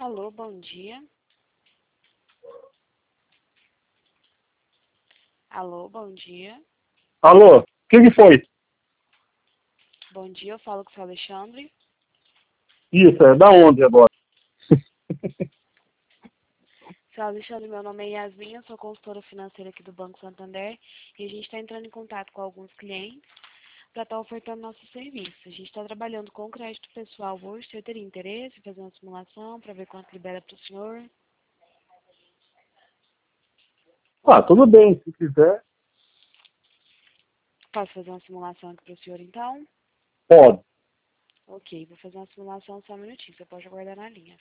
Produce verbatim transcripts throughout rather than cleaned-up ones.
Alô, bom dia. Alô, bom dia. Alô, o que que foi? Bom dia, eu falo com o seu Alexandre. Isso, é da onde agora? Seu Alexandre, meu nome é Yasmin, eu sou consultora financeira aqui do Banco Santander e a gente está entrando em contato com alguns clientes para estar ofertando nosso serviço. A gente está trabalhando com crédito pessoal hoje. O senhor teria interesse em fazer uma simulação para ver quanto libera para o senhor? Ah, tudo bem, se quiser, Posso fazer uma simulação aqui para o senhor, então? pode. Ok, vou fazer uma simulação só um minutinho, você pode aguardar na linha.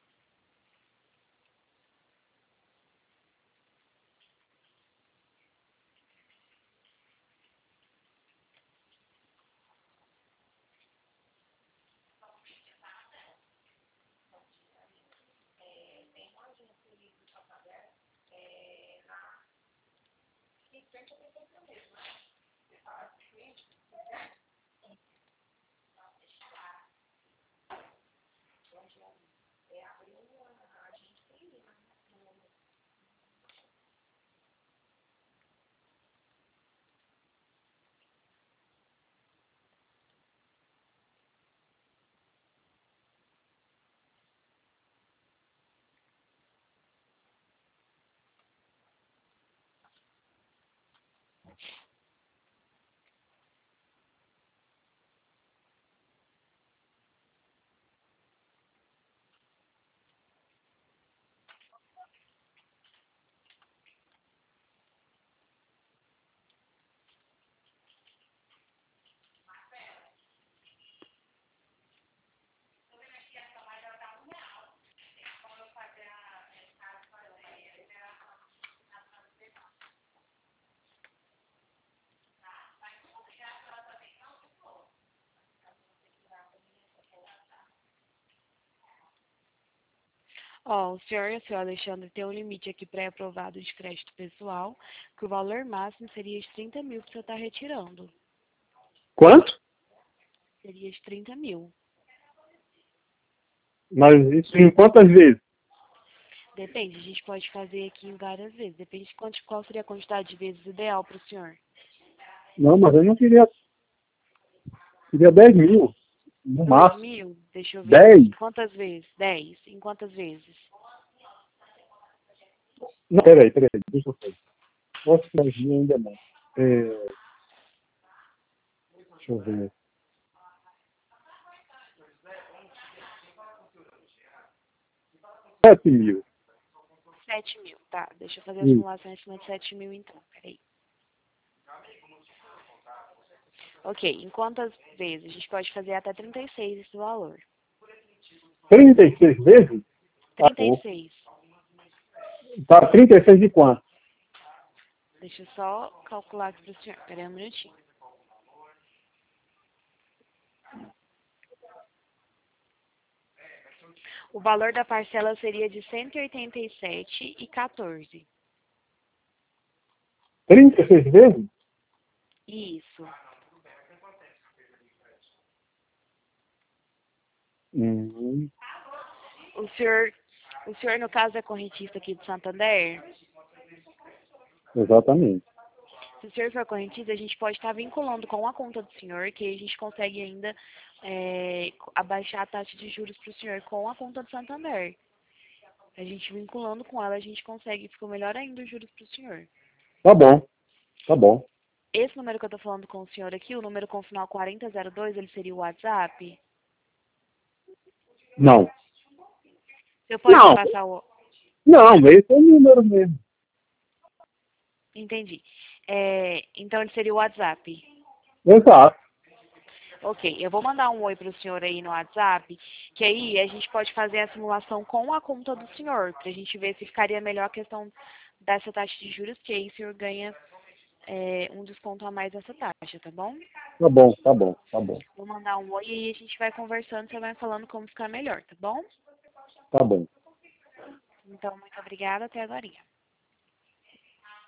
Ó, o senhor e o senhor Alexandre tem um limite aqui pré-aprovado de crédito pessoal, que o valor máximo seria de trinta mil que você está retirando. Quanto? Seria de trinta mil. Mas isso em quantas vezes? Depende, a gente pode fazer aqui em várias vezes. Depende de quanto, qual seria a quantidade de vezes ideal para o senhor. Não, mas eu não queria, queria dez mil, no Dois máximo. mil? Deixa eu ver dez? aqui. Quantas vezes? Dez. Em quantas vezes? Não, peraí, peraí, deixa eu ver. Posso que dez mil ainda não. É, deixa eu ver. Sete mil. Sete mil. Tá, deixa eu fazer a Isso. simulação em cima de sete mil então. Peraí. Ok, em quantas vezes? A gente pode fazer até trinta e seis esse valor. trinta e seis vezes? Tá Trinta e pouco. seis. Tá, trinta e seis de quanto? Deixa eu só calcular aqui para o senhor. Peraí um minutinho. O valor da parcela seria de cento e oitenta e sete reais e quatorze. trinta e seis vezes? Isso. Hum, O senhor, o senhor, no caso, é correntista aqui de Santander? exatamente. Se o senhor for correntista, a gente pode estar vinculando com a conta do senhor, que a gente consegue ainda é, abaixar a taxa de juros para o senhor com a conta do Santander. A gente vinculando com ela, a gente consegue, ficou melhor ainda os juros para o senhor. Tá bom, tá bom. Esse número que eu estou falando com o senhor aqui, o número com o final quarenta zero dois, ele seria o WhatsApp? Não. Você pode me Não, passar o... não, esse é o número mesmo. Entendi. É, então ele seria o WhatsApp. Exato. Ok, eu vou mandar um oi para o senhor aí no WhatsApp, que aí a gente pode fazer a simulação com a conta do senhor, para a gente ver se ficaria melhor a questão dessa taxa de juros, que aí o senhor ganha é, um desconto a mais dessa taxa, tá bom? Tá bom, tá bom, tá bom, Vou mandar um oi e aí a gente vai conversando, você vai falando como ficar melhor, tá bom? tá bom. Então, muito obrigada, até agora.